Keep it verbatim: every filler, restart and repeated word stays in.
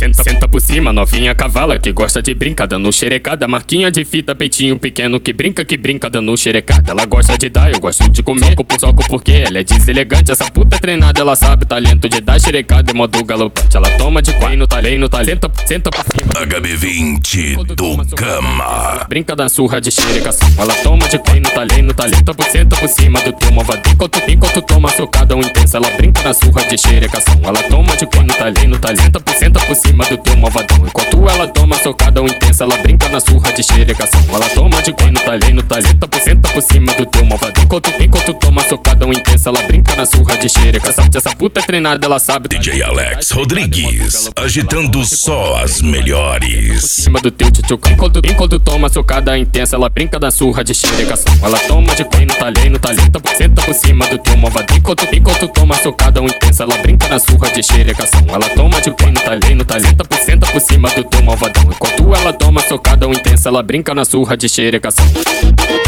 senta, senta por cima, novinha cavala que gosta de brincar, dando xerecada. Marquinha de fita, peitinho pequeno que brinca, que brinca, dando xerecada. Ela gosta de dar, eu gosto de comer. Soco por soco porque ela é deselegante. Essa puta é treinada, ela sabe o talento de dar xerecada em modo galopante. Ela toma de quatro no talento, no talento, senta por cima. H B vinte do Gama. Brinca da surra de xerecação. Ela toma de quatro no talento, no talento, senta por cima do teu malvadinho. Enquanto, enquanto toma socada um intensa, ela brinca na surra de xerecação. Ela toma de quatro no talento, no talento, senta por cima do teu malvadão. Enquanto ela toma socada um intensa, ela brinca na surra de xerecação. Ela toma de quatro no talento, no talento, senta por cima do teu malvadão. Enquanto, enquanto toma socada um intensa, ela brinca na surra de xerecação. Essa puta é treinada, ela sabe. D J Alex Rodrigues, agitando só as melhores. Cima do teu tchutchuca. Enquanto, enquanto toma socada intensa, ela brinca na surra de xerecação. Ela toma de quatro no talento, no talento, senta por cima do teu malvadão. Enquanto, enquanto toma socada um intensa, ela brinca na surra de xerecação. Ela toma de quatro no talento, no talento, senta por cima do teu malvadão. Enquanto ela toma socada um intensa, ela brinca na surra de xerecação.